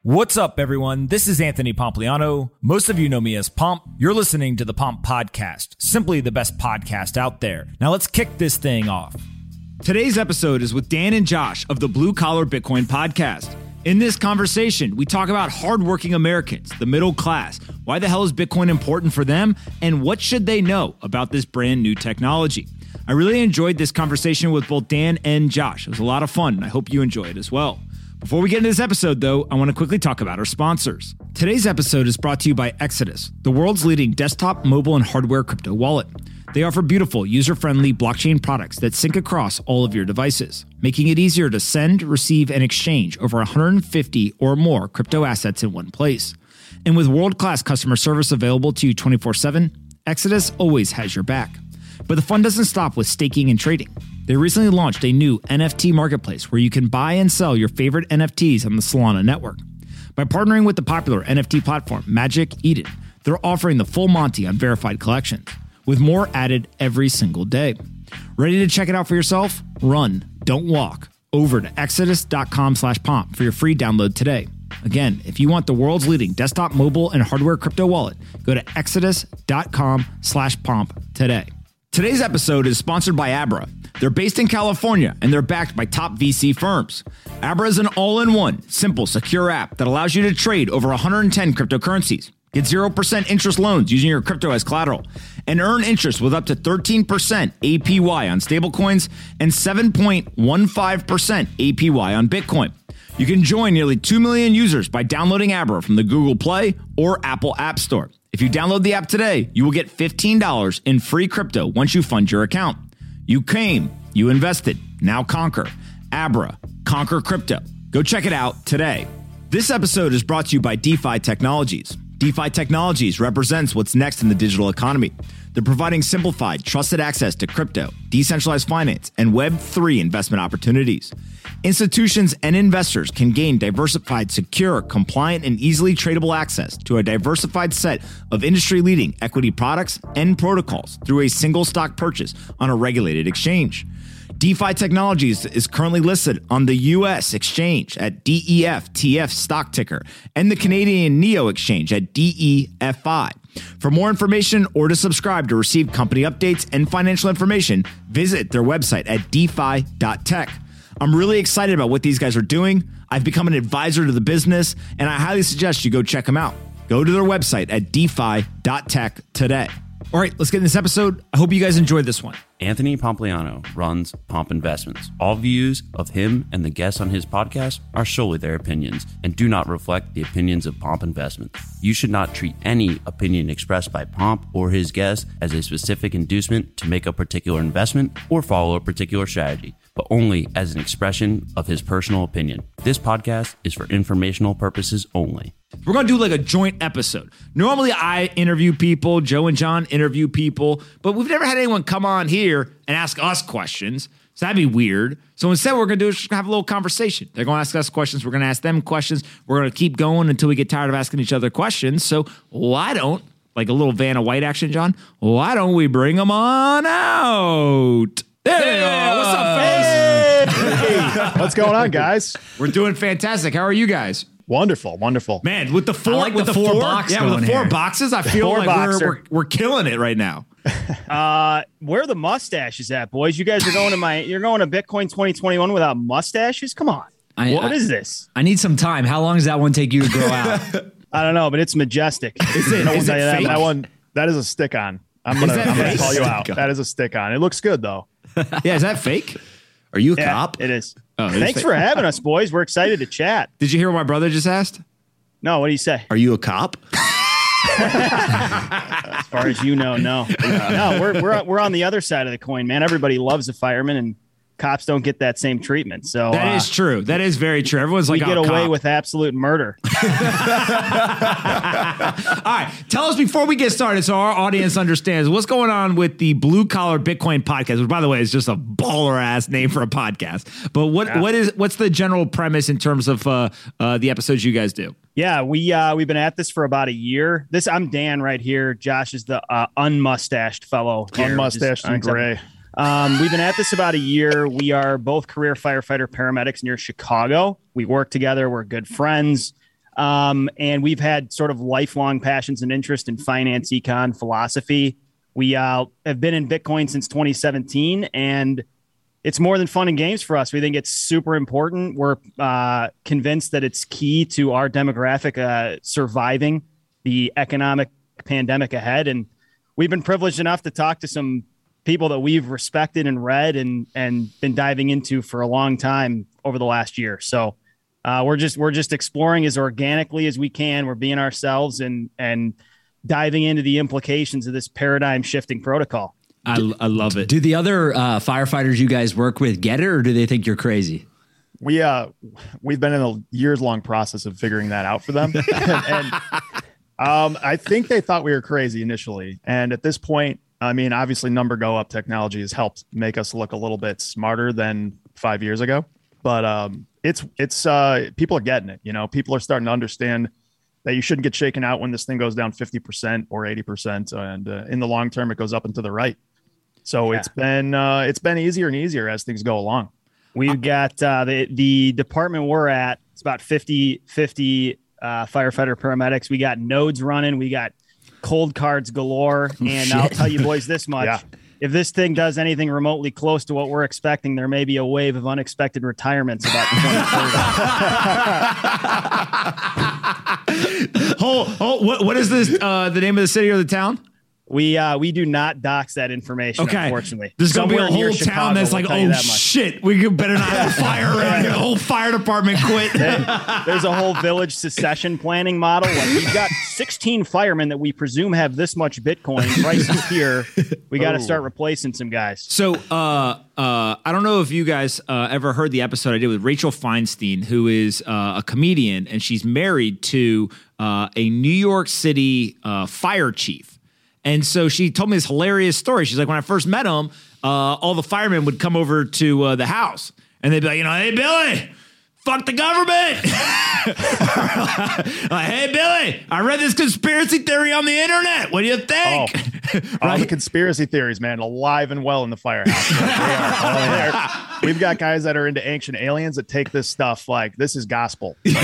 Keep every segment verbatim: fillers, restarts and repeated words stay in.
What's up, everyone? This is Anthony Pompliano. Most of you know me as Pomp. You're listening to the Pomp Podcast, simply the best podcast out there. Now let's kick this thing off. Today's episode is with Dan and Josh of the Blue Collar Bitcoin Podcast. In this conversation, we talk about hardworking Americans, the middle class, why the hell is Bitcoin important for them, and what should they know about this brand new technology. I really enjoyed this conversation with both Dan and Josh. It was a lot of fun, and I hope you enjoy it as well. Before we get into this episode, though, I want to quickly talk about our sponsors. Today's episode is brought to you by Exodus, the world's leading desktop, mobile, and hardware crypto wallet. They offer beautiful, user-friendly blockchain products that sync across all of your devices, making it easier to send, receive, and exchange over one hundred fifty or more crypto assets in one place. And with world-class customer service available to you twenty-four seven, Exodus always has your back. But the fun doesn't stop with staking and trading. They recently launched a new N F T marketplace where you can buy and sell your favorite N F Ts on the Solana network. By partnering with the popular N F T platform Magic Eden, they're offering the full Monty on verified collections, with more added every single day. Ready to check it out for yourself? Run, don't walk. Over to exodus.com slash pomp for your free download today. Again, if you want the world's leading desktop, mobile, and hardware crypto wallet, go to exodus.com slash pomp today. Today's episode is sponsored by Abra. They're based in California, and they're backed by top V C firms. Abra is an all-in-one, simple, secure app that allows you to trade over one hundred ten cryptocurrencies, get zero percent interest loans using your crypto as collateral, and earn interest with up to thirteen percent A P Y on stablecoins and seven point one five percent A P Y on Bitcoin. You can join nearly two million users by downloading Abra from the Google Play or Apple App Store. If you download the app today, you will get fifteen dollars in free crypto once you fund your account. You came, you invested, now conquer. Abra, conquer crypto. Go check it out today. This episode is brought to you by DeFi Technologies. DeFi Technologies represents what's next in the digital economy. They're providing simplified, trusted access to crypto, decentralized finance, and Web three investment opportunities. Institutions and investors can gain diversified, secure, compliant, and easily tradable access to a diversified set of industry-leading equity products and protocols through a single stock purchase on a regulated exchange. DeFi Technologies is currently listed on the U S exchange at D E F T F stock ticker and the Canadian Neo exchange at D E F I. For more information or to subscribe to receive company updates and financial information, visit their website at defi dot tech. I'm really excited about what these guys are doing. I've become an advisor to the business, and I highly suggest you go check them out. Go to their website at defi dot tech today. All right, let's get in this episode. I hope you guys enjoyed this one. Anthony Pompliano runs Pomp Investments. All views of him and the guests on his podcast are solely their opinions and do not reflect the opinions of Pomp Investments. You should not treat any opinion expressed by Pomp or his guests as a specific inducement to make a particular investment or follow a particular strategy, but only as an expression of his personal opinion. This podcast is for informational purposes only. We're going to do like a joint episode. Normally I interview people, Joe and John interview people, but we've never had anyone come on here and ask us questions. So that'd be weird. So instead what we're going to do is just have a little conversation. They're going to ask us questions. We're going to ask them questions. We're going to keep going until we get tired of asking each other questions. So why don't, like a little Vanna White action, John, why don't we bring them on out? There they are. What's up, fellas? Hey. What's going on, guys? We're doing fantastic. How are you guys? Wonderful, wonderful. Man, with the four, like with the the four four, box yeah, with the four here. boxes, I feel Four like we're, boxer. we're we're killing it right now. Uh, where are the mustaches at, boys? You guys are going to my, you're going to Bitcoin twenty twenty-one without mustaches? Come on. I, What I, is this? I need some time. How long does that one take you to grow out? I don't know, but it's majestic. Is it, I will is tell it you that fake? much. That one, that is a stick on. I'm gonna, that I'm gonna fake? call you out. Stick on. That is a stick on. It looks good though. Yeah, is that fake? Are you a Yeah, cop? it is. Oh, it is Thanks fake. for having us, boys. We're excited to chat. Did you hear what my brother just asked? No, what do you say? Are you a cop? As far as you know, no. No, we're we're we're on the other side of the coin, man. Everybody loves a fireman, and cops don't get that same treatment. So That uh, is true. That is very true. Everyone's we like, get oh, away cop. with absolute murder. All right. Tell us before we get started so our audience understands what's going on with the Blue Collar Bitcoin Podcast, which, by the way, is just a baller ass name for a podcast. But what Yeah. what is what's the general premise in terms of uh, uh, the episodes you guys do? Yeah, we uh, we've been at this for about a year. This I'm Dan right here. Josh is the uh, unmustached fellow. here, which is Unmustached and unacceptable. gray. Um, we've been at this about a year. We are both career firefighter paramedics near Chicago. We work together. We're good friends. Um, and we've had sort of lifelong passions and interest in finance, econ, philosophy. We uh, have been in Bitcoin since twenty seventeen, and it's more than fun and games for us. We think it's super important. We're uh, convinced that it's key to our demographic uh, surviving the economic pandemic ahead. And we've been privileged enough to talk to some people that we've respected and read and and been diving into for a long time over the last year. So uh, we're just we're just exploring as organically as we can. We're being ourselves and and diving into the implications of this paradigm shifting protocol. I, I love it. Do the other uh, firefighters you guys work with get it, or do they think you're crazy? We uh we've been in a years long process of figuring that out for them, and, and um I think they thought we were crazy initially, and at this point, I mean, obviously, number go up technology has helped make us look a little bit smarter than five years ago, but um it's it's uh people are getting it. You know, people are starting to understand that you shouldn't get shaken out when this thing goes down fifty percent or eighty percent. And uh, in the long term, it goes up and to the right. So yeah. it's been uh, it's been easier and easier as things go along. We've got uh, the, the department we're at. It's about fifty, fifty uh, firefighter paramedics. We got nodes running. We got cold cards galore. And I'll tell you boys this much. Yeah. If this thing does anything remotely close to what we're expecting, there may be a wave of unexpected retirements about twenty thirty. oh, oh, what, what is this? Uh, the name of the city or the town? We uh, we do not dox that information, okay. Unfortunately. There's going to be a whole Chicago, town that's like, oh, that shit, we could better not have a fire around here. The whole fire department quit. There's a whole village secession planning model. Like, we've got sixteen firemen that we presume have this much Bitcoin. Prices here. We got to start replacing some guys. So uh, uh, I don't know if you guys uh, ever heard the episode I did with Rachel Feinstein, who is uh, a comedian, and she's married to uh, a New York City uh, fire chief. And so she told me this hilarious story. She's like, when I first met him, uh, all the firemen would come over to uh, the house and they'd be like, you know, hey, Billy, fuck the government. Like, hey, Billy, I read this conspiracy theory on the internet. What do you think? Oh, right? All the conspiracy theories, man, alive and well in the firehouse. They are, they are. We've got guys that are into ancient aliens that take this stuff like this is gospel. Like,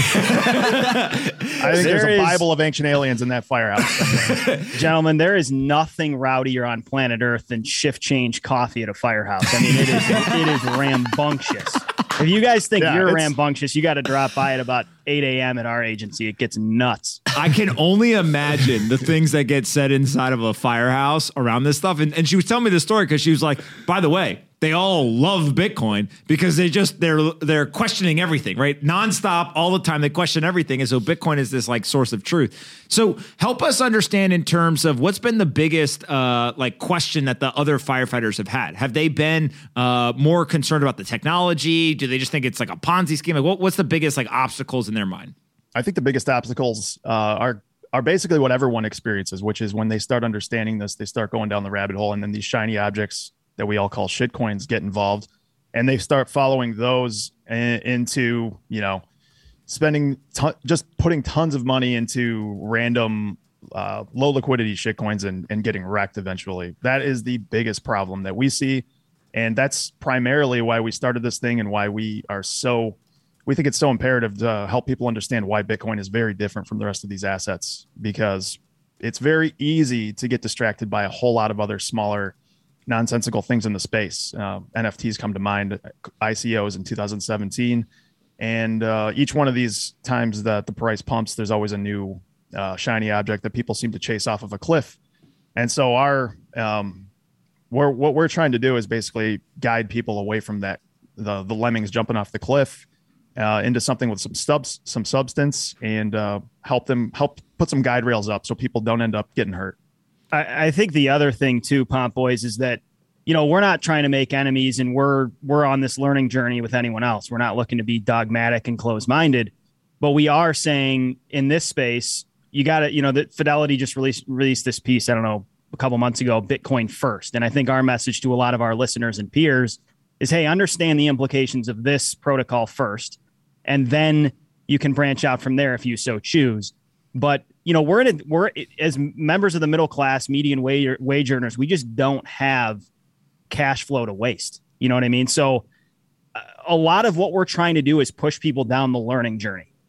I think there there's a is, Bible of ancient aliens in that firehouse. Gentlemen, there is nothing rowdier on planet Earth than shift change coffee at a firehouse. I mean, it is it is rambunctious. If you guys think yeah, you're rambunctious, you got to drop by at about eight a.m. at our agency. It gets nuts. I can only imagine the things that get said inside of a firehouse around this stuff. And, and she was telling me this story because she was like, by the way, they all love Bitcoin because they just they're they're questioning everything, right? Nonstop, all the time. They question everything. And so Bitcoin is this like source of truth. So help us understand in terms of what's been the biggest uh, like question that the other firefighters have had. Have they been uh, more concerned about the technology? Do they just think it's like a Ponzi scheme? Like what, what's the biggest like obstacles in their mind? I think the biggest obstacles uh, are are basically what everyone experiences, which is when they start understanding this, they start going down the rabbit hole, and then these shiny objects that we all call shitcoins get involved, and they start following those in, into, you know, spending, ton, just putting tons of money into random uh, low liquidity shitcoins and, and getting wrecked eventually. That is the biggest problem that we see. And that's primarily why we started this thing and why we are so, we think it's so imperative to help people understand why Bitcoin is very different from the rest of these assets, because it's very easy to get distracted by a whole lot of other smaller nonsensical things in the space. Uh, N F Ts come to mind, I C Os in two thousand seventeen. And uh, each one of these times that the price pumps, there's always a new uh, shiny object that people seem to chase off of a cliff. And so our, um, we're, what we're trying to do is basically guide people away from that, the, the lemmings jumping off the cliff uh, into something with some subs, some substance, and uh, help them help put some guide rails up so people don't end up getting hurt. I, I think the other thing too, Pomp Boys, is that, you know, we're not trying to make enemies, and we're we're on this learning journey with anyone else. We're not looking to be dogmatic and closed-minded, but we are saying in this space, you got to, you know, that Fidelity just released released this piece, I don't know, a couple months ago, Bitcoin first. And I think our message to a lot of our listeners and peers is, hey, understand the implications of this protocol first, and then you can branch out from there if you so choose. But you know, we're in a, we're as members of the middle class, median wage, wage earners, we just don't have cash flow to waste. You know what I mean? So uh, a lot of what we're trying to do is push people down the learning journey.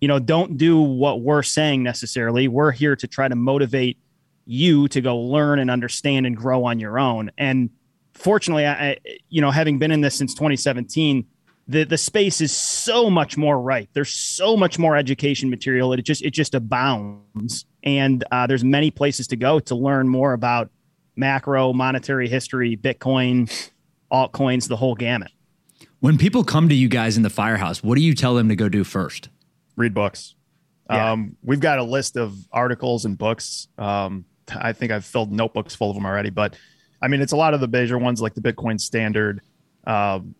you know, don't do what we're saying necessarily. We're here to try to motivate you to go learn and understand and grow on your own. And fortunately, I, you know, having been in this since twenty seventeen, the the space is so much more ripe. There's so much more education material. It just it just abounds, and uh, there's many places to go to learn more about macro, monetary history, Bitcoin, altcoins, the whole gamut. When people come to you guys in the Firehouse, what do you tell them to go do first? Read books. Yeah. Um, we've got a list of articles and books. Um, I think I've filled notebooks full of them already, but I mean, it's a lot of the major ones like the Bitcoin Standard. Um,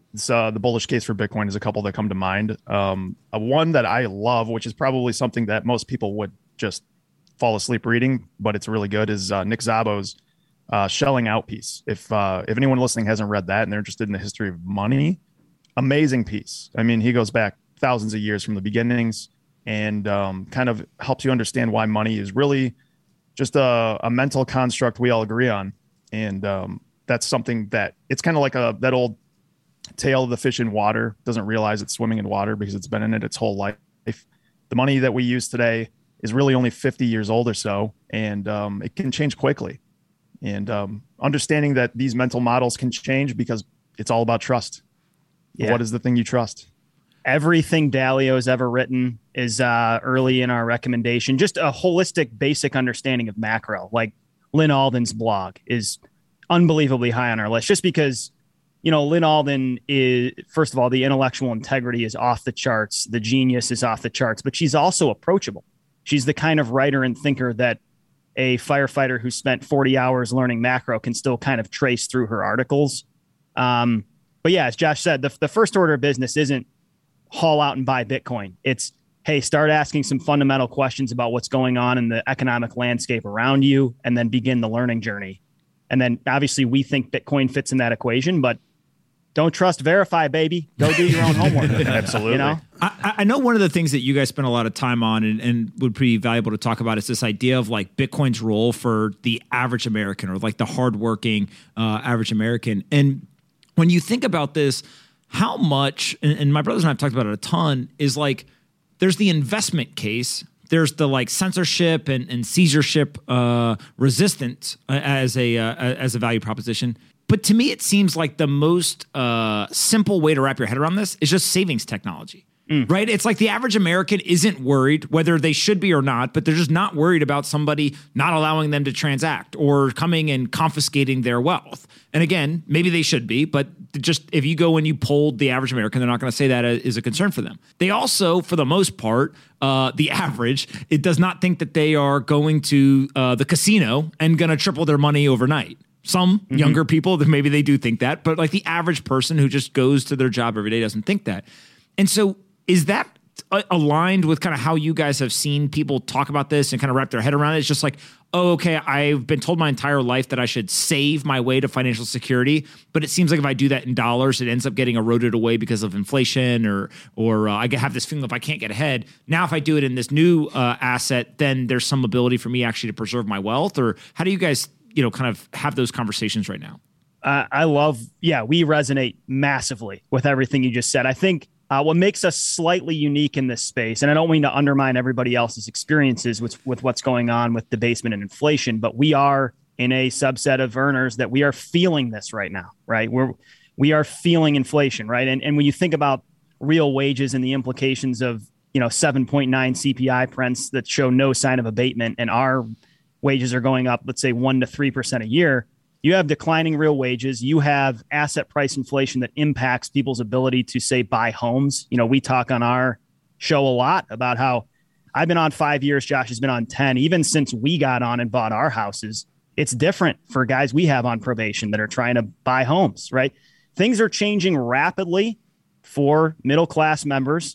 so the bullish case for Bitcoin is a couple that come to mind. Um, a one that I love, which is probably something that most people would just fall asleep reading, but it's really good, is uh, Nick Szabo's uh, Shelling Out piece. If uh, if anyone listening hasn't read that and they're interested in the history of money, amazing piece. I mean, he goes back thousands of years from the beginnings and um, kind of helps you understand why money is really just a, a mental construct we all agree on. And um, that's something that it's kind of like a that old tale of the fish in water doesn't realize it's swimming in water because it's been in it its whole life. The money that we use today is really only fifty years old or so, and um, it can change quickly. And um, understanding that these mental models can change because it's all about trust. Yeah. What is the thing you trust? Everything Dalio's ever written is uh, early in our recommendation. Just a holistic, basic understanding of macro. Like Lynn Alden's blog is unbelievably high on our list, just because, you know, Lynn Alden is, first of all, the intellectual integrity is off the charts. The genius is off the charts, but she's also approachable. She's the kind of writer and thinker that a firefighter who spent forty hours learning macro can still kind of trace through her articles. Um, but yeah, as Josh said, the, the first order of business isn't haul out and buy Bitcoin. It's, hey, start asking some fundamental questions about what's going on in the economic landscape around you, and then begin the learning journey. And then obviously we think Bitcoin fits in that equation, but don't trust, verify, baby. Go do your own homework. Absolutely. You know? I, I know one of the things that you guys spend a lot of time on and, and would be valuable to talk about is this idea of like Bitcoin's role for the average American, or like the hardworking uh, average American. And when you think about this, how much, and, and my brothers and I have talked about it a ton, is like there's the investment case. There's the like censorship and, and censorship uh, resistance uh, as a uh, as a value proposition. But to me, it seems like the most uh, simple way to wrap your head around this is just savings technology, mm. right? It's like the average American isn't worried, whether they should be or not, but they're just not worried about somebody not allowing them to transact or coming and confiscating their wealth. And again, maybe they should be, but just if you go and you polled the average American, they're not going to say that is a concern for them. They also, for the most part, uh, the average, it does not think that they are going to uh, the casino and going to triple their money overnight. Some mm-hmm. younger people, that maybe they do think that, but like the average person who just goes to their job every day doesn't think that. And so is that aligned with kind of how you guys have seen people talk about this and kind of wrap their head around it? It's just like, oh, okay, I've been told my entire life that I should save my way to financial security, but it seems like if I do that in dollars, it ends up getting eroded away because of inflation, or or uh, I have this feeling if I can't get ahead. Now, if I do it in this new uh, asset, then there's some ability for me actually to preserve my wealth. Or how do you guys, you know, kind of have those conversations right now? Uh, I love, yeah, we resonate massively with everything you just said. I think uh, what makes us slightly unique in this space, and I don't mean to undermine everybody else's experiences with, with what's going on with debasement and inflation, but we are in a subset of earners that we are feeling this right now, right? We're, we are feeling inflation, right? And, and when you think about real wages and the implications of, you know, seven point nine C P I prints that show no sign of abatement, and our wages are going up, let's say one to three percent a year, you have declining real wages. You have asset price inflation that impacts people's ability to, say, buy homes. You know, we talk on our show a lot about how I've been on five years. Josh has been on ten. Even since we got on and bought our houses, it's different for guys we have on probation that are trying to buy homes, right? Things are changing rapidly for middle-class members.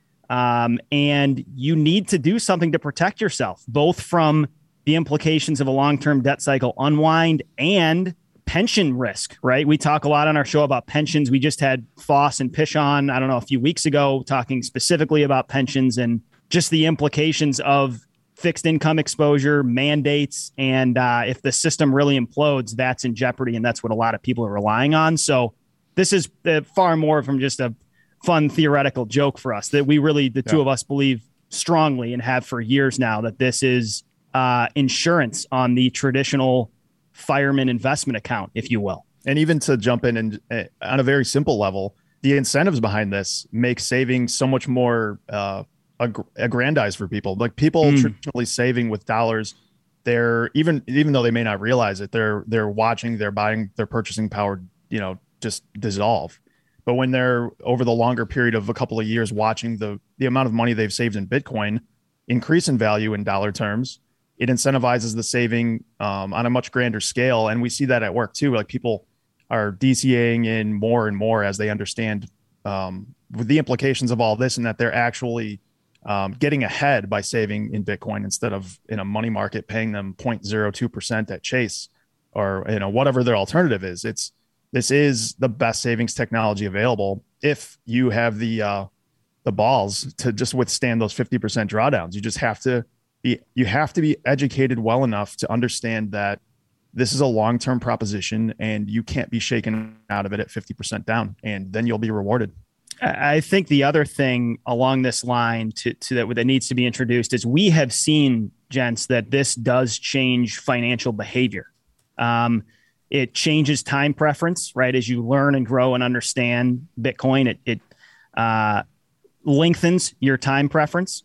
Um, and you need to do something to protect yourself, both from the implications of a long-term debt cycle unwind and pension risk, right? We talk a lot on our show about pensions. We just had Foss and Pish on, I don't know, a few weeks ago, talking specifically about pensions and just the implications of fixed income exposure, mandates. And uh, if the system really implodes, that's in jeopardy. And that's what a lot of people are relying on. So this is uh, far more from just a fun theoretical joke for us that we really, the Yeah. two of us believe strongly and have for years now that this is uh, insurance on the traditional fireman investment account, if you will. And even to jump in and uh, on a very simple level, the incentives behind this make saving so much more uh, ag- aggrandized for people. Like people Mm. traditionally saving with dollars, they're even even though they may not realize it, they're they're watching their buying their purchasing power, you know, just dissolve. But when they're over the longer period of a couple of years watching the the amount of money they've saved in Bitcoin increase in value in dollar terms, it incentivizes the saving um, on a much grander scale. And we see that at work too. Like people are DCAing in more and more as they understand um, with the implications of all this, and that they're actually um, getting ahead by saving in Bitcoin instead of in a money market paying them zero point zero two percent at Chase or, you know, whatever their alternative is. It's this is the best savings technology available if you have the uh, the balls to just withstand those fifty percent drawdowns. You just have to be you have to be educated well enough to understand that this is a long-term proposition and you can't be shaken out of it at fifty percent down, and then you'll be rewarded. I think the other thing along this line to, to that, that needs to be introduced is we have seen, gents, that this does change financial behavior. Um, it changes time preference, right? As you learn and grow and understand Bitcoin, it, it uh, lengthens your time preference.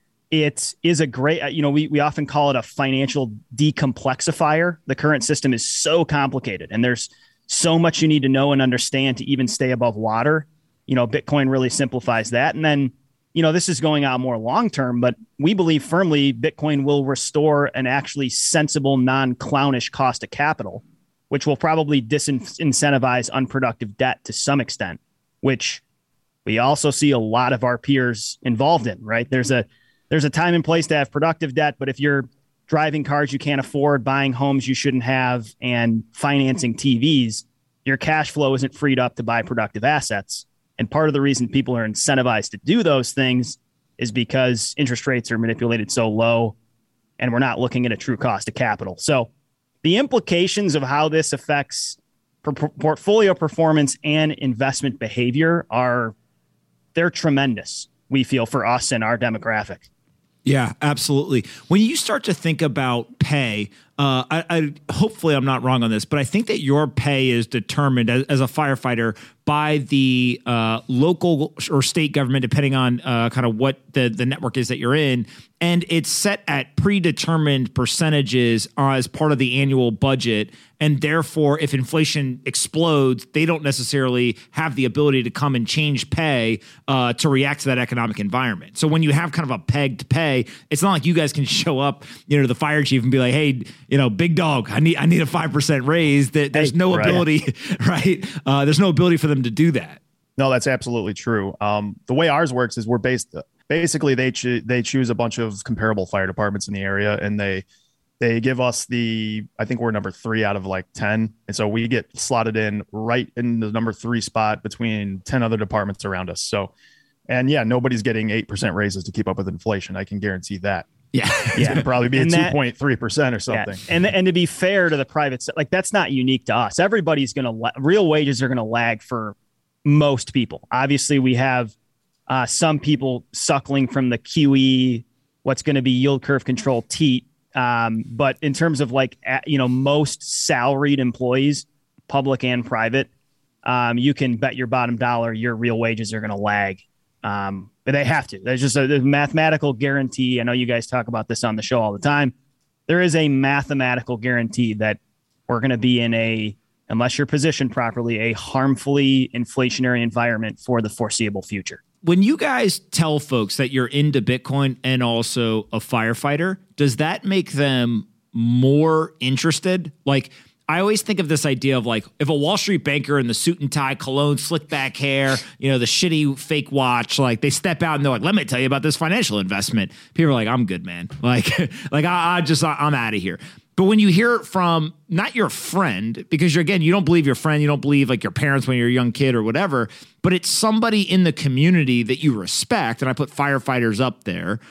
It is a great, you know, we, we often call it a financial decomplexifier. The current system is so complicated and there's so much you need to know and understand to even stay above water. You know, Bitcoin really simplifies that. And then, you know, this is going out more long-term, but we believe firmly Bitcoin will restore an actually sensible, non-clownish cost of capital, which will probably disincentivize unproductive debt to some extent, which we also see a lot of our peers involved in, right? There's a, there's a time and place to have productive debt, but if you're driving cars you can't afford, buying homes you shouldn't have, and financing T Vs, your cash flow isn't freed up to buy productive assets. And part of the reason people are incentivized to do those things is because interest rates are manipulated so low and we're not looking at a true cost of capital. So the implications of how this affects por- portfolio performance and investment behavior are, they're tremendous, we feel, for us and our demographic. Yeah, absolutely. When you start to think about pay, uh, I, I hopefully I'm not wrong on this, but I think that your pay is determined as, as a firefighter by the uh, local or state government, depending on uh, kind of what the, the network is that you're in. And it's set at predetermined percentages as part of the annual budget. And therefore, if inflation explodes, they don't necessarily have the ability to come and change pay uh, to react to that economic environment. So when you have kind of a pegged pay, it's not like you guys can show up, you know, to the fire chief and be like, hey, you know, big dog, I need I need a five percent raise. That there's Hey, no right. ability, right? Uh, there's no ability for them to do that. No, that's absolutely true. Um, the way ours works is we're based basically they cho- they choose a bunch of comparable fire departments in the area, and they they give us the I think we're number three out of like ten, and so we get slotted in right in the number three spot between ten other departments around us. So, and yeah, nobody's getting eight percent raises to keep up with inflation. I can guarantee that. Yeah, It's going to probably be a And that- two point three percent or something. Yeah. And and to be fair to the private se- like that's not unique to us. Everybody's going to la- real wages are going to lag for most people. Obviously, we have uh, some people suckling from the Q E, what's going to be yield curve control teat. Um, but in terms of like a- you know most salaried employees, public and private, um, you can bet your bottom dollar your real wages are going to lag. Um, but they have to. There's just a, a mathematical guarantee. I know you guys talk about this on the show all the time. There is a mathematical guarantee that we're going to be in a, unless you're positioned properly, a harmfully inflationary environment for the foreseeable future. When you guys tell folks that you're into Bitcoin and also a firefighter, does that make them more interested? Like, I always think of this idea of like, if a Wall Street banker in the suit and tie, cologne, slick back hair, you know, the shitty fake watch, like they step out and they're like, let me tell you about this financial investment. People are like, I'm good, man. Like, like I, I just, I, I'm out of here. But when you hear it from not your friend, because you're, again, you don't believe your friend, you don't believe like your parents when you're a young kid or whatever, but it's somebody in the community that you respect. And I put firefighters up there.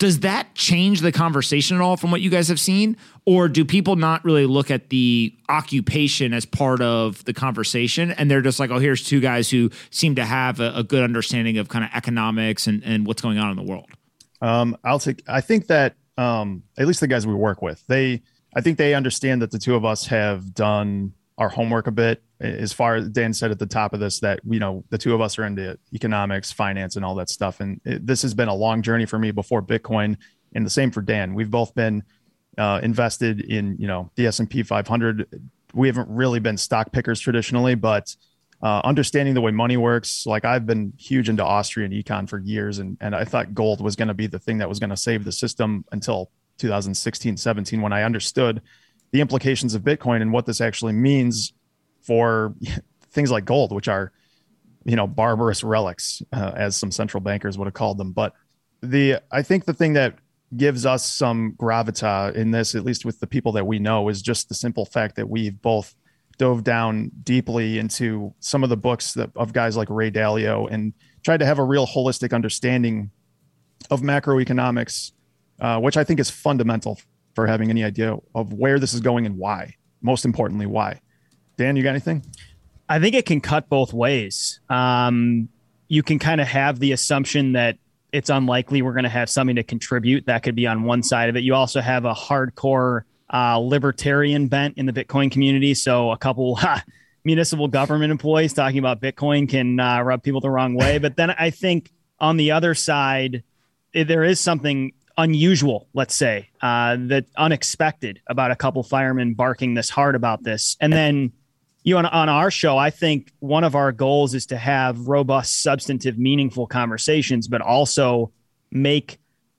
Does that change the conversation at all from what you guys have seen? Or do people not really look at the occupation as part of the conversation? And they're just like, oh, here's two guys who seem to have a, a good understanding of kind of economics and, and what's going on in the world. Um, I'll take, I think that um, at least the guys we work with, they, I think they understand that the two of us have done our homework a bit. As far as Dan said at the top of this, that, you know, the two of us are into economics, finance, and all that stuff. And it, this has been a long journey for me before Bitcoin, and the same for Dan. We've both been uh, invested in, you know, the S and P five hundred. We haven't really been stock pickers traditionally, but uh, understanding the way money works, like I've been huge into Austrian econ for years. And, and I thought gold was going to be the thing that was going to save the system until two thousand sixteen, seventeen, when I understood the implications of Bitcoin and what this actually means for things like gold, which are, you know, barbarous relics, uh, as some central bankers would have called them. But the, I think the thing that gives us some gravitas in this, at least with the people that we know, is just the simple fact that we've both dove down deeply into some of the books that, of guys like Ray Dalio, and tried to have a real holistic understanding of macroeconomics, uh, which I think is fundamental for having any idea of where this is going and why. Most importantly, why. Dan, you got anything? I think it can cut both ways. Um, you can kind of have the assumption that it's unlikely we're going to have something to contribute. That could be on one side of it. You also have a hardcore uh, libertarian bent in the Bitcoin community. So a couple ha, municipal government employees talking about Bitcoin can uh, rub people the wrong way. But then I think on the other side, there is something unusual, let's say, uh, that unexpected about a couple firemen barking this hard about this. And then you on, on our show, I think one of our goals is to have robust, substantive, meaningful conversations, but also make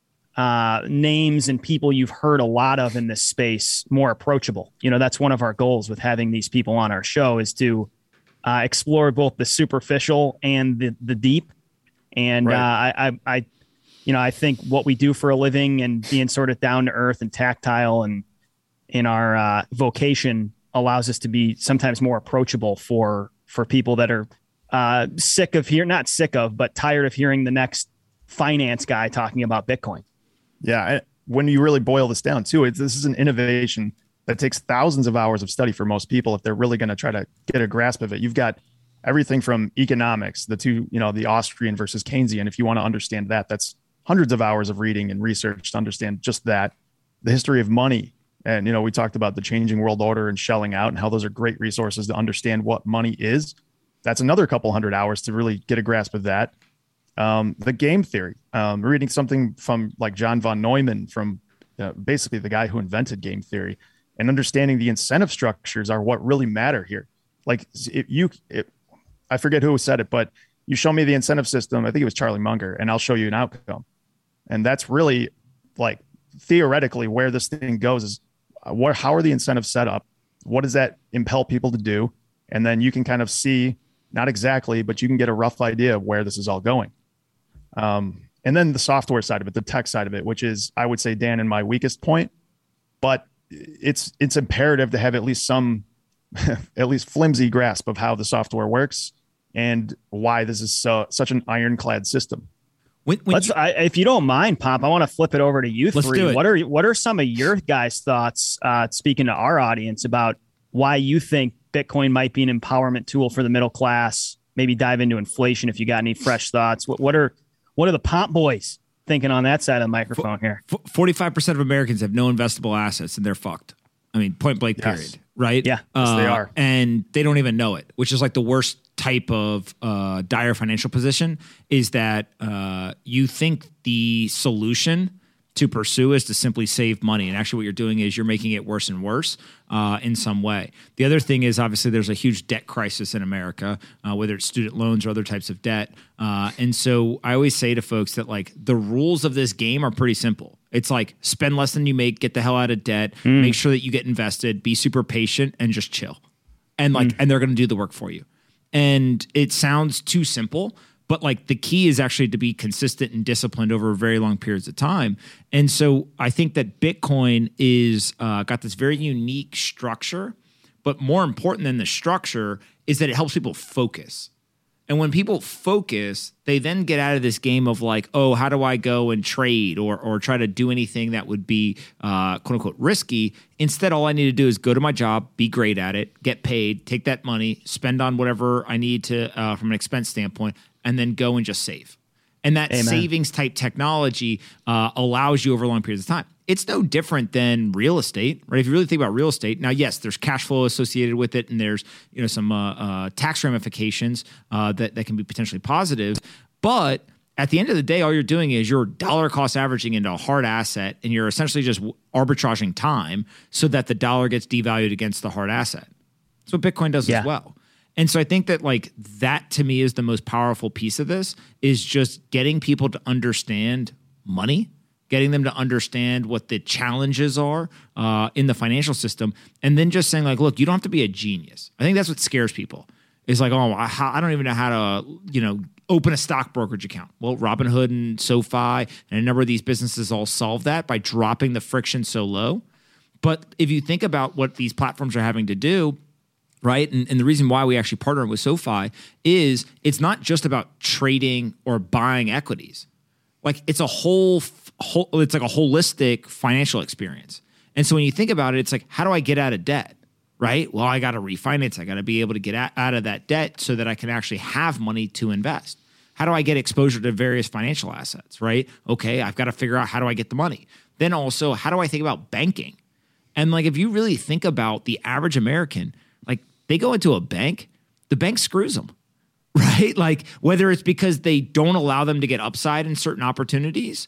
uh, names and people you've heard a lot of in this space more approachable. You know, that's one of our goals with having these people on our show, is to uh, explore both the superficial and the, the deep. And right. uh, I, I, I, you know, I think what we do for a living and being sort of down to earth and tactile and in our uh, vocation allows us to be sometimes more approachable for, for people that are uh, sick of hearing, not sick of, but tired of hearing the next finance guy talking about Bitcoin. Yeah. When you really boil this down too, it's, this is an innovation that takes thousands of hours of study for most people if they're really going to try to get a grasp of it. You've got everything from economics, the two, you know, the Austrian versus Keynesian. If you want to understand that, that's hundreds of hours of reading and research to understand just that. The history of money. And, you know, we talked about the changing world order and shelling out and how those are great resources to understand what money is. That's another couple hundred hours to really get a grasp of that. Um, the game theory, um, reading something from like John von Neumann, from uh, basically the guy who invented game theory, and understanding the incentive structures are what really matter here. Like if you, if, I forget who said it, but you show me the incentive system. I think it was Charlie Munger, and I'll show you an outcome. And that's really like theoretically where this thing goes is uh, what, how are the incentives set up? What does that impel people to do? And then you can kind of see, not exactly, but you can get a rough idea of where this is all going. Um, and then the software side of it, the tech side of it, which is, I would say, Dan, in my weakest point, but it's, it's imperative to have at least some, at least flimsy grasp of how the software works and why this is so, such an ironclad system. When, when Let's, you, I, if you don't mind, Pomp, I want to flip it over to you let's three. Do it. What are what are some of your guys' thoughts, uh, speaking to our audience, about why you think Bitcoin might be an empowerment tool for the middle class? Maybe dive into inflation if you got any fresh thoughts. What what are what are the Pomp boys thinking on that side of the microphone here? forty-five percent of Americans have no investable assets, and they're fucked. I mean, point blank, yes. period. Right? Yeah, uh, yes, they are. And they don't even know it, which is like the worst type of uh, dire financial position, is that uh, you think the solution to pursue is to simply save money. And actually what you're doing is you're making it worse and worse uh, in some way. The other thing is, obviously, there's a huge debt crisis in America, uh, whether it's student loans or other types of debt. Uh, and so I always say to folks that, like, the rules of this game are pretty simple. It's like, spend less than you make, get the hell out of debt, mm. make sure that you get invested, be super patient, and just chill. And like, mm. and they're going to do the work for you. And it sounds too simple, but like the key is actually to be consistent and disciplined over very long periods of time. And so I think that Bitcoin is uh, got this very unique structure, but more important than the structure is that it helps people focus. And when people focus, they then get out of this game of like, oh, how do I go and trade or or try to do anything that would be uh, quote unquote risky? Instead, all I need to do is go to my job, be great at it, get paid, take that money, spend on whatever I need to uh, from an expense standpoint, and then go and just save. And that Amen. savings type technology uh, allows you over long periods of time. It's no different than real estate, right? If you really think about real estate, now, yes, there's cash flow associated with it, and there's you know some uh, uh, tax ramifications uh, that, that can be potentially positive. But at the end of the day, all you're doing is you're dollar cost averaging into a hard asset, and you're essentially just arbitraging time so that the dollar gets devalued against the hard asset. That's what Bitcoin does Yeah. as well. And so I think that like that to me is the most powerful piece of this is just getting people to understand money, getting them to understand what the challenges are uh, in the financial system, and then just saying like, look, you don't have to be a genius. I think that's what scares people. Is like, oh, I, I don't even know how to, you know, open a stock brokerage account. Well, Robinhood and SoFi and a number of these businesses all solve that by dropping the friction so low. But if you think about what these platforms are having to do, right? And, and the reason why we actually partner with SoFi is it's not just about trading or buying equities. Like it's a whole, whole, it's like a holistic financial experience. And so when you think about it, it's like, how do I get out of debt, right? Well, I got to refinance. I got to be able to get out, out of that debt so that I can actually have money to invest. How do I get exposure to various financial assets, right? Okay, I've got to figure out how do I get the money. Then also, how do I think about banking? And like, if you really think about the average American, like they go into a bank, the bank screws them, right? Like whether it's because they don't allow them to get upside in certain opportunities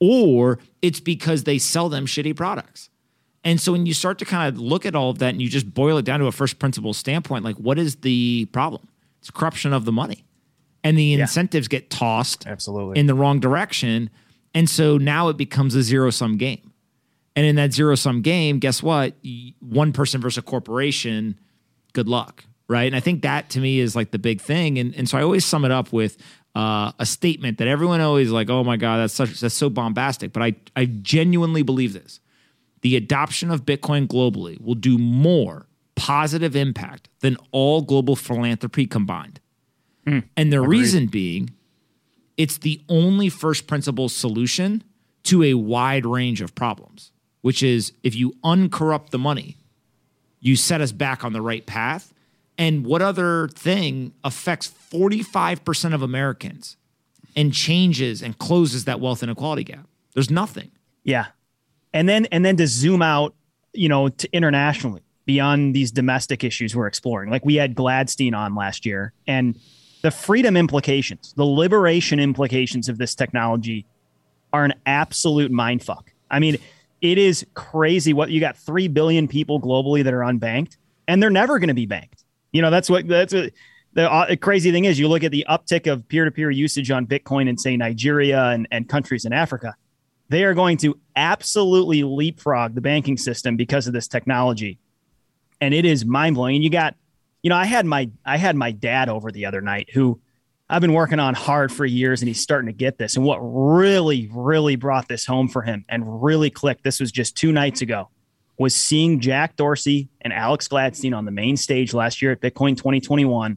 or it's because they sell them shitty products. And so when you start to kind of look at all of that and you just boil it down to a first principle standpoint, like what is the problem? It's corruption of the money. And the incentives yeah. get tossed Absolutely. in the wrong direction. And so now it becomes a zero-sum game. And in that zero-sum game, guess what? One person versus a corporation, good luck, right? And I think that to me is like the big thing. And, and so I always sum it up with uh, a statement that everyone always like, oh my God, that's such that's so bombastic. But I, I genuinely believe this. The adoption of Bitcoin globally will do more positive impact than all global philanthropy combined. Mm, and the agreed. reason being, it's the only first principles solution to a wide range of problems, which is if you uncorrupt the money, you set us back on the right path. And what other thing affects forty-five percent of Americans and changes and closes that wealth inequality gap? There's nothing. Yeah. And then and then to zoom out, you know, to internationally beyond these domestic issues we're exploring. Like we had Gladstein on last year, and the freedom implications, the liberation implications of this technology are an absolute mindfuck. I mean, it is crazy what you got three billion people globally that are unbanked, and they're never going to be banked. You know, that's what that's what the uh, crazy thing is. You look at the uptick of peer-to-peer usage on Bitcoin in, say, Nigeria and, and countries in Africa. They are going to absolutely leapfrog the banking system because of this technology. And it is mind-blowing. And you got, you know, I had my I had my dad over the other night who I've been working on hard for years, and he's starting to get this. And what really, really brought this home for him and really clicked, this was just two nights ago, was seeing Jack Dorsey and Alex Gladstein on the main stage last year at Bitcoin twenty twenty-one.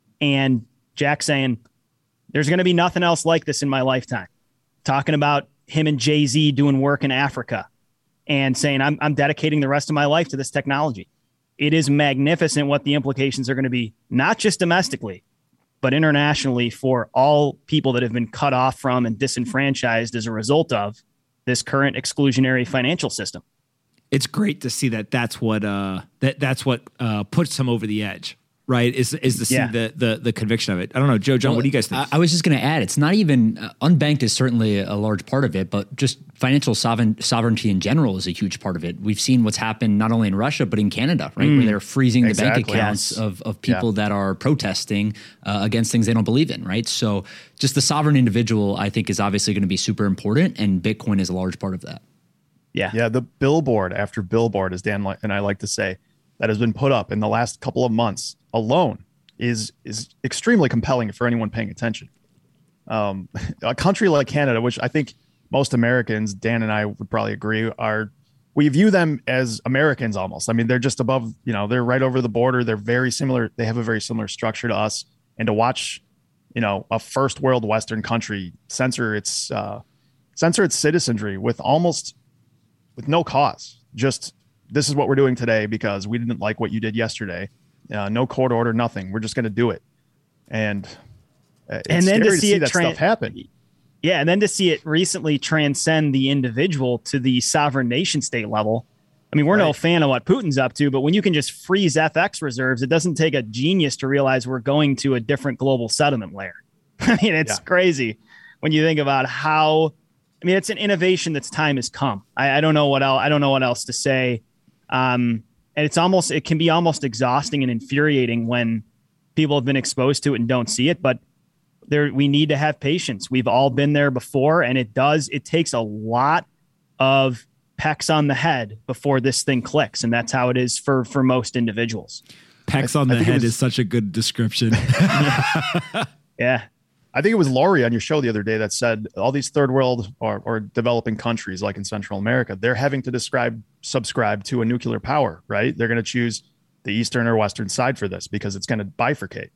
And Jack saying, there's going to be nothing else like this in my lifetime. Talking about him and Jay-Z doing work in Africa and saying, I'm, I'm dedicating the rest of my life to this technology. It is magnificent what the implications are going to be, not just domestically, but internationally for all people that have been cut off from and disenfranchised as a result of this current exclusionary financial system. It's great to see that that's what uh, that that's what uh, puts him over the edge, right? Is is to see yeah. the, the the conviction of it. I don't know, Joe, John, well, what do you guys think? I, I was just going to add, it's not even uh, unbanked is certainly a large part of it, but just financial sovereign, sovereignty in general is a huge part of it. We've seen what's happened not only in Russia but in Canada, right, mm. where they're freezing exactly. the bank accounts yes. of of people yeah. that are protesting uh, against things they don't believe in, right? So just the sovereign individual, I think, is obviously going to be super important, and Bitcoin is a large part of that. Yeah. Yeah. The billboard after billboard, as Dan and I like to say, that has been put up in the last couple of months alone is is extremely compelling for anyone paying attention. Um, a country like Canada, which I think most Americans, Dan and I would probably agree, are we view them as Americans almost. I mean, they're just above, you know, they're right over the border. They're very similar. They have a very similar structure to us. And to watch you know, a first world Western country censor its uh, censor its citizenry with almost with no cause. Just this is what we're doing today because we didn't like what you did yesterday. Uh, no court order, nothing. We're just going to do it. And it's and then to see, to see it that tra- stuff happen. Yeah, and then to see it recently transcend the individual to the sovereign nation state level. I mean, we're right. no fan of what Putin's up to, but when you can just freeze F X reserves, it doesn't take a genius to realize we're going to a different global settlement layer. I mean, it's yeah. crazy when you think about how. I mean, it's an innovation that's time has come. I, I don't know what else. I don't know what else to say. Um, and it's almost it can be almost exhausting and infuriating when people have been exposed to it and don't see it, but. There, we need to have patience. We've all been there before, and it does. It takes a lot of pecks on the head before this thing clicks, and that's how it is for for most individuals. Pecks on the head was, is such a good description. Yeah, I think it was Laurie on your show the other day that said all these third world or, or developing countries, like in Central America, they're having to describe subscribe to a nuclear power. Right? They're going to choose the eastern or western side for this because it's going to bifurcate.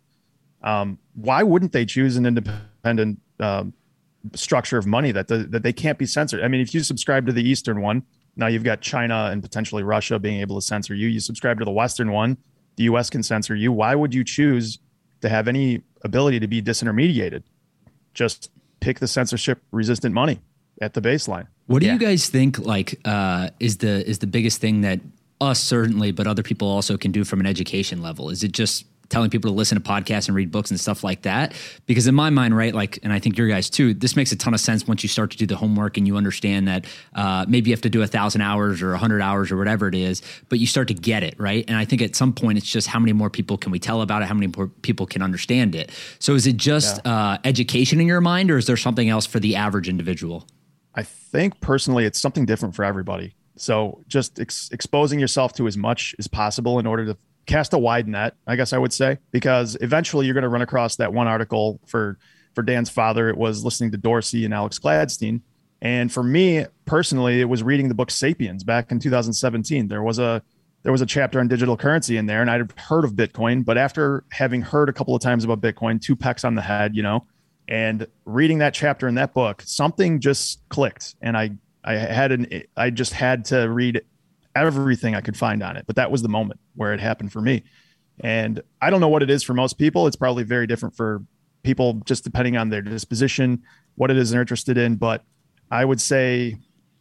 Um, why wouldn't they choose an independent um, structure of money that the, that they can't be censored? I mean, if you subscribe to the Eastern one, now you've got China and potentially Russia being able to censor you. You subscribe to the Western one, the U S can censor you. Why would you choose to have any ability to be disintermediated? Just pick the censorship resistant money at the baseline. What do yeah. you guys think? Like, uh, is the is the biggest thing that us certainly, but other people also can do from an education level? Is it just telling people to listen to podcasts and read books and stuff like that? Because in my mind, right, like, and I think your guys too, this makes a ton of sense once you start to do the homework and you understand that uh, maybe you have to do a thousand hours or a hundred hours or whatever it is, but you start to get it, right? And I think at some point it's just how many more people can we tell about it? How many more people can understand it? So is it just yeah. uh, education in your mind, or is there something else for the average individual? I think personally it's something different for everybody. So just ex- exposing yourself to as much as possible in order to cast a wide net, I guess I would say, because eventually you're going to run across that one article for, for Dan's father. It was listening to Dorsey and Alex Gladstein. And for me personally, it was reading the book Sapiens back in two thousand seventeen. There was a, there was a chapter on digital currency in there, and I'd heard of Bitcoin, but after having heard a couple of times about Bitcoin, two pecks on the head, you know, and reading that chapter in that book, something just clicked. And I, I had an, I just had to read everything I could find on it. But that was the moment where it happened for me. And I don't know what it is for most people. It's probably very different for people, just depending on their disposition, what it is they're interested in. But I would say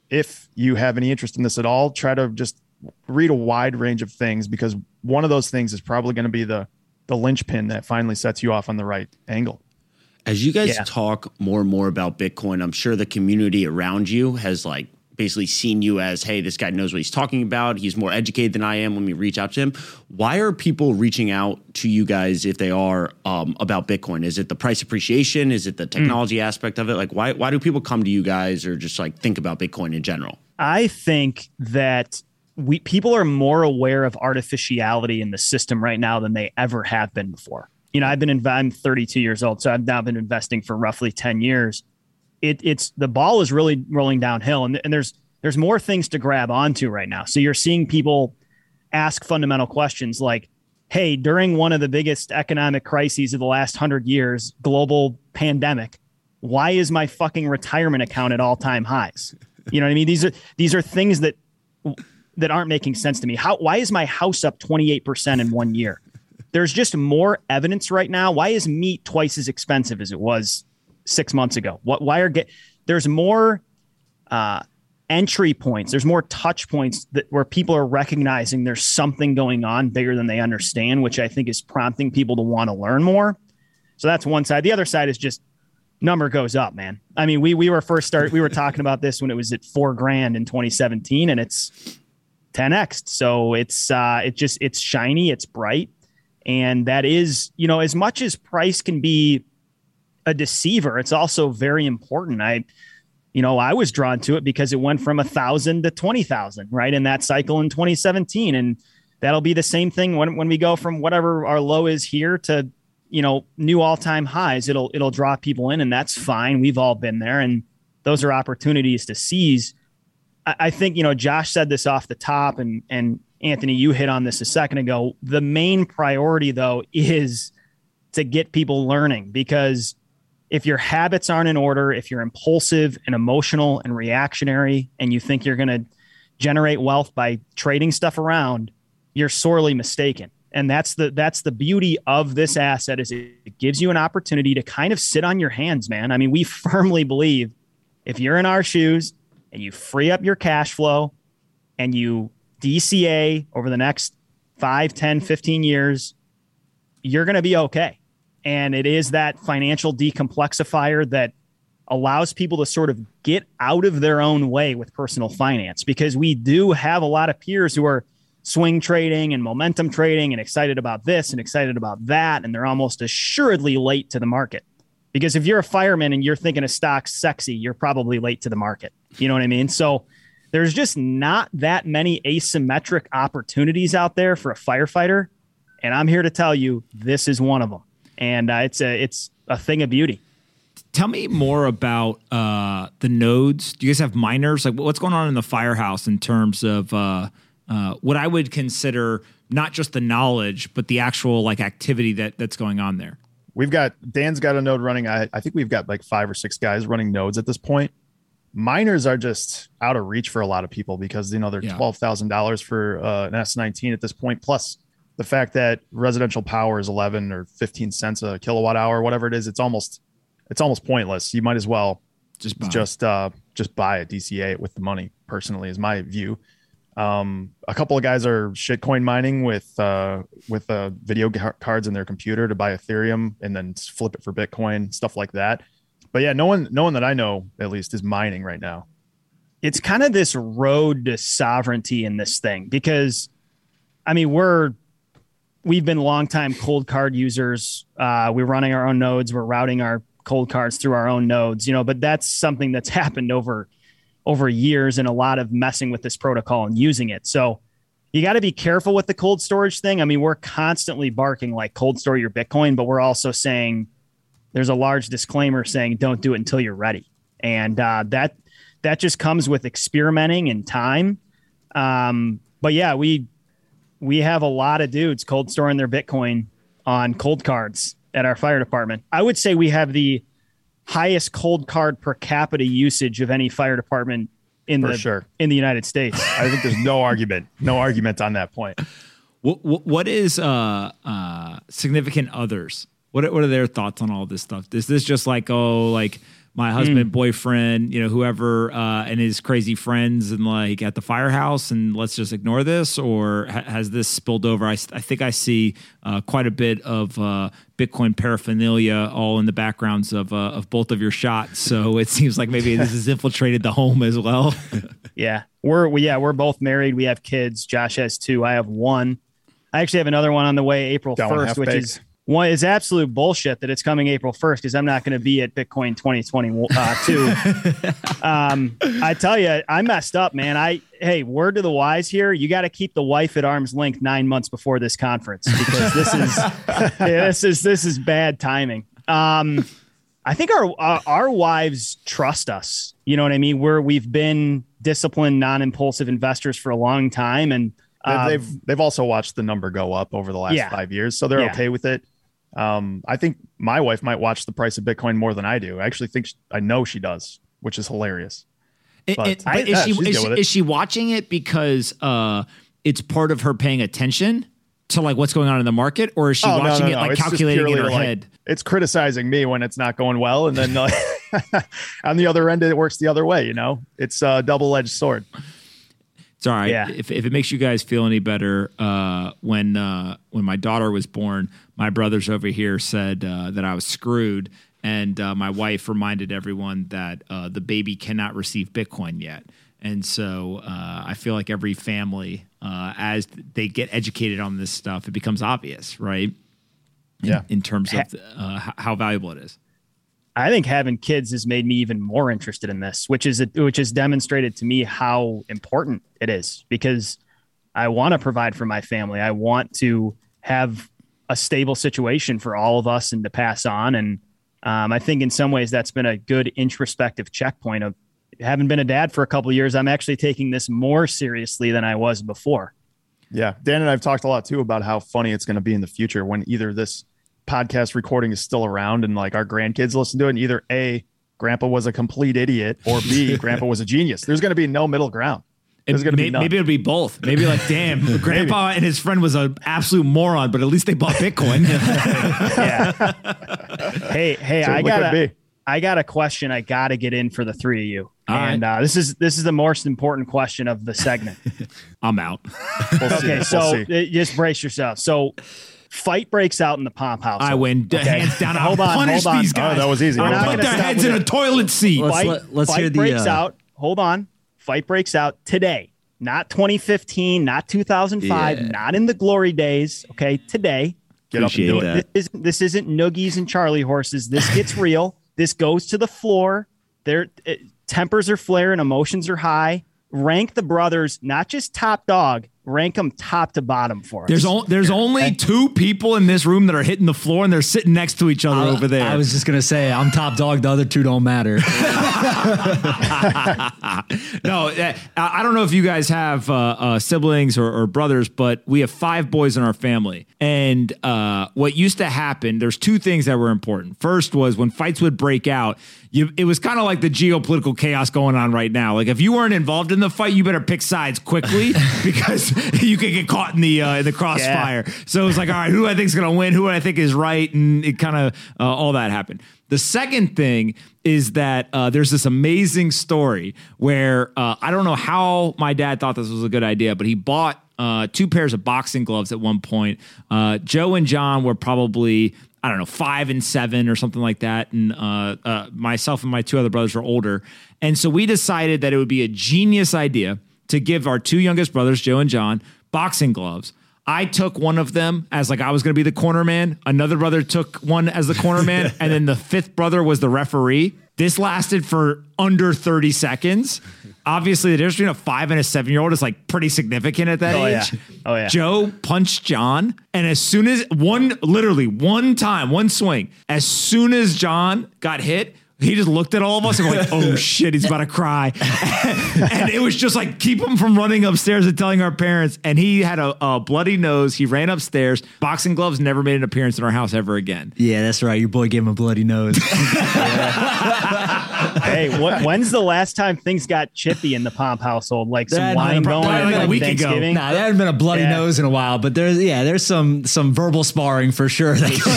if you have any interest in this at all, try to just read a wide range of things, because one of those things is probably going to be the, the linchpin that finally sets you off on the right angle. As you guys yeah. talk more and more about Bitcoin, I'm sure the community around you has like basically seen you as, hey, this guy knows what he's talking about. He's more educated than I am. Let me reach out to him. Why are people reaching out to you guys if they are um, about Bitcoin? Is it the price appreciation? Is it the technology mm. aspect of it? Like, why why do people come to you guys or just like think about Bitcoin in general? I think that we people are more aware of artificiality in the system right now than they ever have been before. You know, I've been in, I'm thirty-two years old, so I've now been investing for roughly ten years. It, it's the ball is really rolling downhill, and, and there's there's more things to grab onto right now. So you're seeing people ask fundamental questions like, hey, during one of the biggest economic crises of the last hundred years, global pandemic, why is my fucking retirement account at all time highs? You know what I mean? These are these are things that that aren't making sense to me. How why is my house up twenty-eight percent in one year? There's just more evidence right now. Why is meat twice as expensive as it was six months ago? What? Why are get? There's more uh, entry points. There's more touch points that where people are recognizing there's something going on bigger than they understand, which I think is prompting people to want to learn more. So that's one side. The other side is just number goes up, man. I mean, we we were first start. We were talking about this when it was at four grand in twenty seventeen, and it's ten x. So it's uh, it just it's shiny, it's bright, and that is, you know, as much as price can be a deceiver, it's also very important. I, you know, I was drawn to it because it went from a thousand to twenty thousand, right, in that cycle in twenty seventeen, and that'll be the same thing when when we go from whatever our low is here to, you know, new all-time highs. It'll it'll draw people in, and that's fine. We've all been there, and those are opportunities to seize. I, I think, you know, Josh said this off the top, and and Anthony, you hit on this a second ago. The main priority, though, is to get people learning, because if your habits aren't in order, if you're impulsive and emotional and reactionary, and you think you're going to generate wealth by trading stuff around, you're sorely mistaken. And that's the that's the beauty of this asset, is it gives you an opportunity to kind of sit on your hands, man. I mean, we firmly believe if you're in our shoes and you free up your cash flow and you D C A over the next five, ten, fifteen years, you're going to be okay. And it is that financial decomplexifier that allows people to sort of get out of their own way with personal finance, because we do have a lot of peers who are swing trading and momentum trading and excited about this and excited about that. And they're almost assuredly late to the market, because if you're a fireman and you're thinking a stock's sexy, you're probably late to the market. You know what I mean? So there's just not that many asymmetric opportunities out there for a firefighter. And I'm here to tell you, this is one of them. And uh, it's a, it's a thing of beauty. Tell me more about uh, the nodes. Do you guys have miners? Like, what's going on in the firehouse in terms of uh, uh, what I would consider not just the knowledge, but the actual like activity that that's going on there? We've got, Dan's got a node running. I, I think we've got like five or six guys running nodes at this point. Miners are just out of reach for a lot of people because, you know, they're Yeah. twelve thousand dollars for uh, an S nineteen at this point. Plus the fact that residential power is eleven or fifteen cents a kilowatt hour, whatever it is, it's almost, it's almost pointless. You might as well Just buy. just, uh, just buy it, D C A it with the money, personally, is my view. Um, a couple of guys are shitcoin mining with, uh, with, uh, video ca- cards in their computer to buy Ethereum and then flip it for Bitcoin, stuff like that. But yeah, no one, no one that I know at least is mining right now. It's kind of this road to sovereignty in this thing, because I mean, we're, we've been longtime cold card users. Uh, we're running our own nodes. We're routing our cold cards through our own nodes, you know, but that's something that's happened over, over years and a lot of messing with this protocol and using it. So you got to be careful with the cold storage thing. I mean, we're constantly barking like cold store your Bitcoin, but we're also saying there's a large disclaimer saying don't do it until you're ready. And uh, that, that just comes with experimenting and time. Um, but yeah, we, we have a lot of dudes cold storing their Bitcoin on cold cards at our fire department. I would say we have the highest cold card per capita usage of any fire department in For the sure. in the United States. I think there's no argument, no argument on that point. What, what, what is uh, uh, significant others? What, what are their thoughts on all this stuff? Is this just like, oh, like my husband, mm. boyfriend, you know, whoever, uh, and his crazy friends and like at the firehouse, and let's just ignore this? Or ha- has this spilled over? I, I think I see uh, quite a bit of uh, Bitcoin paraphernalia all in the backgrounds of uh, of both of your shots. So it seems like maybe this has infiltrated the home as well. Yeah, we're we, yeah we're both married. We have kids. Josh has two. I have one. I actually have another one on the way April first, which is one is absolute bullshit that it's coming April first, because I'm not going to be at Bitcoin twenty twenty-two. um, I tell you, I messed up, man. I hey, word to the wise here: you got to keep the wife at arm's length nine months before this conference, because this is yeah, this is this is bad timing. Um, I think our, our our wives trust us. You know what I mean? We're we've been disciplined, non-impulsive investors for a long time, and um, they've they've also watched the number go up over the last yeah. five years, so they're yeah. okay with it. Um, I think my wife might watch the price of Bitcoin more than I do. I actually think she, I know she does, which is hilarious. It, but it, I, is, yeah, she, is, she, it. is she watching it because uh, it's part of her paying attention to like what's going on in the market, or is she oh, watching no, no, no. it like it's calculating in her like, head? It's criticizing me when it's not going well, and then uh, on the other end, it works the other way. You know, it's a double-edged sword. It's all right. Yeah. If if it makes you guys feel any better, uh, when uh, when my daughter was born, my brothers over here said uh, that I was screwed, and uh, my wife reminded everyone that uh, the baby cannot receive Bitcoin yet. And so uh, I feel like every family, uh, as they get educated on this stuff, it becomes obvious, right? In, Yeah. in terms of uh, how valuable it is. I think having kids has made me even more interested in this, which is which has demonstrated to me how important it is, because I want to provide for my family. I want to have a stable situation for all of us and to pass on. And um, I think in some ways that's been a good introspective checkpoint of having been a dad for a couple of years. I'm actually taking this more seriously than I was before. Yeah. Dan and I've talked a lot too about how funny it's going to be in the future when either this podcast recording is still around and like our grandkids listen to it, and either A, Grandpa was a complete idiot, or B, Grandpa was a genius. There's going to be no middle ground. There's going to be none. Maybe it'll be both. Maybe like, damn, Grandpa and his friend was an absolute moron, but at least they bought Bitcoin. yeah. Hey, hey, So I what got could a, it be? I got a question. I got to get in for the three of you, All and right. uh, this is this is the most important question of the segment. I'm out. We'll see. Okay, We'll so see. uh, just brace yourself. So, fight breaks out in the Pomp House. I win. Okay. Hands down. I'll Hold on, punish hold on. these guys. Oh, that was easy. I'm Hold not on. Put gonna their stop heads with in it. a toilet seat. Let's Fight, let- let's fight hear the, breaks uh, out. Hold on. Fight breaks out today. Not twenty fifteen, not two thousand five, Yeah. not in the glory days. Okay, today. Get up and do Appreciate it. that. This isn't, this isn't noogies and Charlie horses. This gets real. This goes to the floor. Their it, tempers are flaring, emotions are high. Rank the brothers, not just top dog. Rank them top to bottom for us. There's, o- there's only two people in this room that are hitting the floor, and they're sitting next to each other I- over there. I was just gonna say I'm top dog. The other two don't matter. no, uh, I don't know if you guys have uh, uh, siblings or, or brothers, but we have five boys in our family. And uh, what used to happen, there's two things that were important. First was when fights would break out, you, it was kind of like the geopolitical chaos going on right now. Like if you weren't involved in the fight, you better pick sides quickly because you could get caught in the uh, in the crossfire. Yeah. So it was like, all right, who do I think is going to win? Who do I think is right? And it kind of uh, all that happened. The second thing is that uh, there's this amazing story where uh, I don't know how my dad thought this was a good idea, but he bought uh, two pairs of boxing gloves at one point. Uh, Joe and John were probably, I don't know, five and seven or something like that. And uh, uh, myself and my two other brothers were older. And so we decided that it would be a genius idea to give our two youngest brothers, Joe and John, boxing gloves. I took one of them as like I was going to be the corner man. Another brother took one as the corner man. And then the fifth brother was the referee. This lasted for under thirty seconds. Obviously, the difference between a five and a seven-year-old is like pretty significant at that Oh, age. yeah. Oh, yeah. Joe punched John. And as soon as one, literally one time, one swing, as soon as John got hit, he just looked at all of us and was like, oh shit, he's about to cry. And it was just like, keep him from running upstairs and telling our parents. And he had a, a bloody nose. He ran upstairs. Boxing gloves never made an appearance in our house ever again. Yeah, that's right. Your boy gave him a bloody nose. Hey, what, when's the last time things got chippy in the Pomp household? Like some That- wine probably going like a like week ago. Thanksgiving? Nah, there hasn't been a bloody Yeah. nose in a while, but there's yeah, there's some some verbal sparring for sure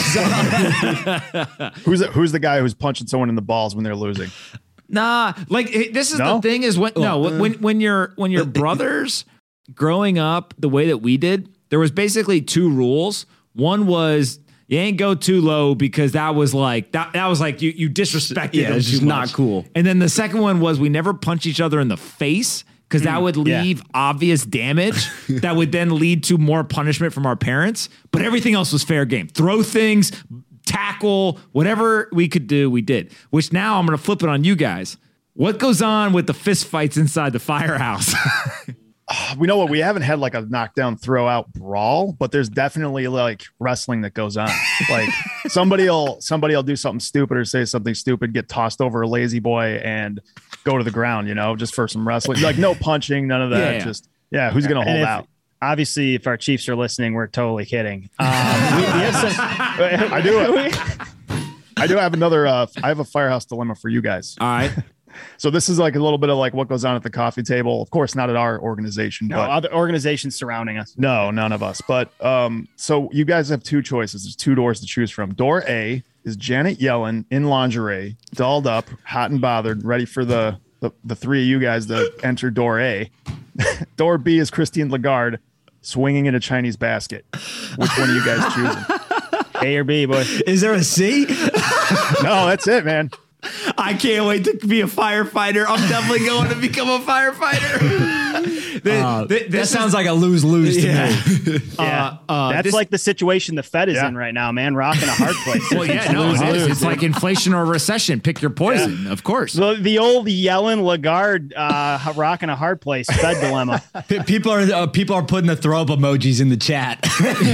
that goes on. Who's the, who's the guy who's punching someone in the balls when they're losing? Nah, like it- this is No? the thing is when no when when you're when your brothers growing up the way that we did, there was basically two rules. One was you ain't go too low because that was like that that was like you you disrespected Yeah, them it's too just not much. cool. And then the second one was we never punch each other in the face because that would yeah. leave obvious damage that would then lead to more punishment from our parents. But everything else was fair game. Throw things, tackle, whatever we could do, we did. Which now I'm going to flip it on you guys. What goes on with the fist fights inside the firehouse? We know what we haven't had like a knockdown throw out brawl, but there's definitely like wrestling that goes on. Like somebody'll somebody'll do something stupid or say something stupid, get tossed over a lazy boy and go to the ground, you know, just for some wrestling. Like no punching, none of that. Yeah, yeah. Just yeah, who's gonna And hold if- out? Obviously, if our Chiefs are listening, we're totally kidding. Um, we, we have some, I do I do have another uh I have a firehouse dilemma for you guys. All right. So this is like a little bit of like what goes on at the coffee table. Of course, not at our organization, no, but other organizations surrounding us. no, none of us. But um, so you guys have two choices. There's two doors to choose from. Door A is Janet Yellen in lingerie, dolled up, hot and bothered, ready for the the, the three of you guys to enter door A. Door B is Christine Lagarde swinging in a Chinese basket. Which one are you guys choosing? A or B, boy. Is there a C? No, that's it, man. I can't wait to be a firefighter. I'm definitely going to become a firefighter. The- Uh, the- that this sounds is- like a lose lose to Yeah. me. Yeah. Uh, uh, That's this- like the situation the Fed is Yeah. in right now, man. Rocking a hard place. Well, yeah, no, Lose, it is. lose, It's like inflation or recession. Pick your poison, of course. The, the old Yellen Lagarde uh, rocking a hard place Fed dilemma. P- people are uh, people are putting the throw up emojis in the chat.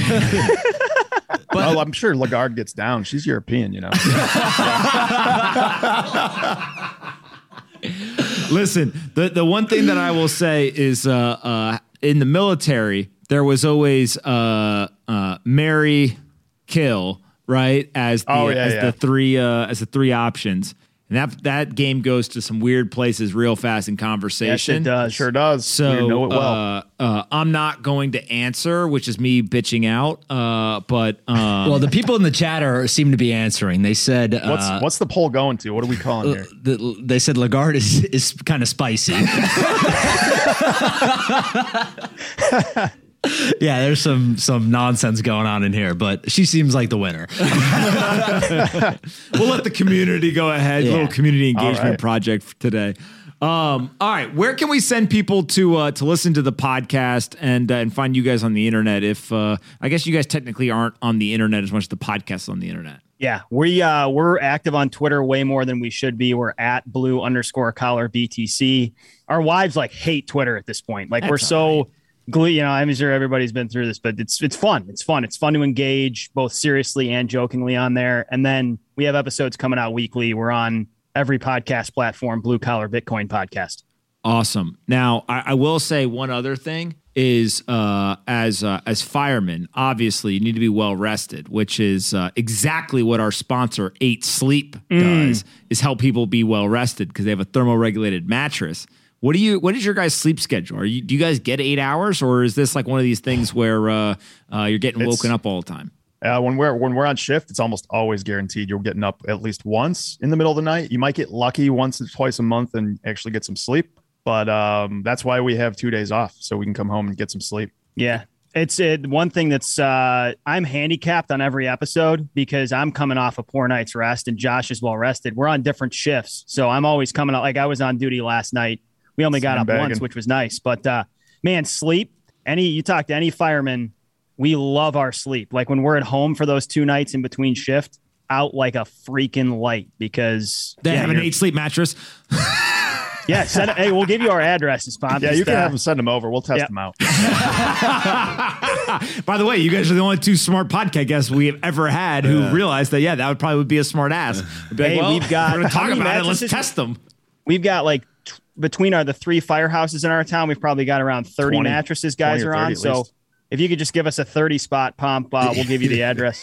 But oh, I'm sure Lagarde gets down. She's European, you know. Listen, the, the one thing that I will say is uh, uh, in the military, there was always uh, uh, marry, kill, right? As the oh, yeah, as yeah. the three uh, as the three options. And that that game goes to some weird places real fast in conversation. Yes, it does. It sure does. So we know it well. uh, uh, I'm not going to answer, which is me bitching out. Uh, but um, well, the people in the chat are seem to be answering. They said, uh, what's what's the poll going to? What are we calling here? The, they said Lagarde is is kind of spicy. Yeah, there's some some nonsense going on in here, but she seems like the winner. We'll let the community go ahead. Yeah. Little community engagement All right. project for today. Um, all right, where can we send people to uh, to listen to the podcast and uh, and find you guys on the internet? If uh, I guess you guys technically aren't on the internet as much as the podcast is on the internet. Yeah, we uh, we're active on Twitter way more than we should be. We're at blue underscore collar B T C. Our wives like hate Twitter at this point. Like That's we're so. all right. Glue, you know, I'm sure everybody's been through this, but it's it's fun. It's fun. It's fun to engage both seriously and jokingly on there. And then we have episodes coming out weekly. We're on every podcast platform, Blue Collar Bitcoin Podcast. Awesome. Now, I, I will say one other thing is uh, as uh, as firemen, obviously you need to be well rested, which is uh, exactly what our sponsor Eight Sleep does, is help people be well rested because they have a thermoregulated mattress. What do you? What is your guys' sleep schedule? Are you? Do you guys get eight hours, or is this like one of these things where uh, uh, you're getting It's- woken up all the time? Uh, when we're when we're on shift, it's almost always guaranteed you're getting up at least once in the middle of the night. You might get lucky once or twice a month and actually get some sleep, but um, that's why we have two days off so we can come home and get some sleep. Yeah. It's it, one thing that's uh, I'm handicapped on every episode because I'm coming off a poor night's rest and Josh is well rested. We're on different shifts. So I'm always coming out. Like I was on duty last night. We only got up Sandbagging. once, which was nice. But uh, man, sleep. Any you talk to any fireman, we love our sleep. Like when we're at home for those two nights in between shift, out like a freaking light because They yeah, have an you're- Eight Sleep mattress. Yeah, send it, hey, we'll give you our addresses, Bob. Yeah, Just, you can uh, have them send them over. We'll test yeah. them out. By the way, you guys are the only two smart podcast guests we have ever had who Yeah. realized that, yeah, that would probably be a smart ass. Be like, Hey, well, we've got- we're going to how talk many about it. Let's mattresses- test them. We've got like t- between our the three firehouses in our town, we've probably got around thirty twenty mattresses guys twenty or are on. thirty at So least. if you could just give us a thirty spot pump, uh, we'll give you the address.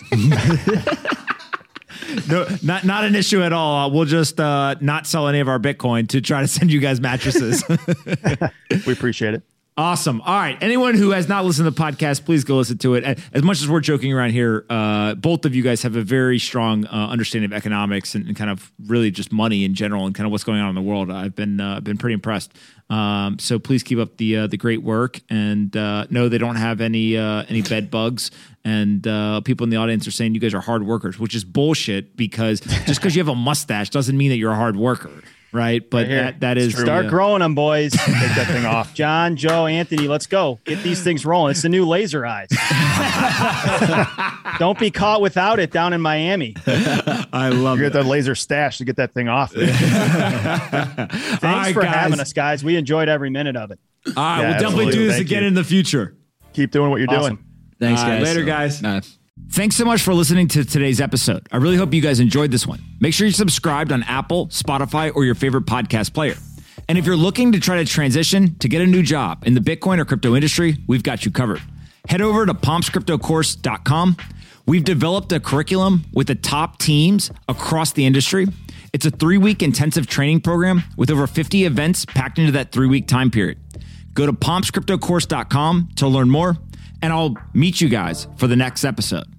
No, not not an issue at all. Uh, we'll just uh, not sell any of our Bitcoin to try to send you guys mattresses. We appreciate it. Awesome. All right. Anyone who has not listened to the podcast, please go listen to it. As much as we're joking around here, uh, both of you guys have a very strong uh, understanding of economics and, and kind of really just money in general and kind of what's going on in the world. I've been uh, been pretty impressed. Um, so please keep up the uh, the great work. And uh, no, they don't have any uh, any bed bugs. And uh, people in the audience are saying you guys are hard workers, which is bullshit because just because you have a mustache doesn't mean that you're a hard worker. Right. But Right here. that, that is Start the, uh, growing them, boys. Take that thing off. John, Joe, Anthony, let's go. Get these things rolling. It's the new laser eyes. Don't be caught without it down in Miami. I love You it. get that laser stash to get that thing off. Thanks right, for guys. having us, guys. We enjoyed every minute of it. All right. Yeah, we'll definitely do absolutely. this Thank again you. in the future. Keep doing what you're Awesome. doing. Thanks, All right, guys. later, guys. Uh, Thanks so much for listening to today's episode. I really hope you guys enjoyed this one. Make sure you're subscribed on Apple, Spotify, or your favorite podcast player. And if you're looking to try to transition to get a new job in the Bitcoin or crypto industry, we've got you covered. Head over to pomps crypto course dot com. We've developed a curriculum with the top teams across the industry. It's a three-week intensive training program with over fifty events packed into that three-week time period. Go to pomps crypto course dot com to learn more, and I'll meet you guys for the next episode.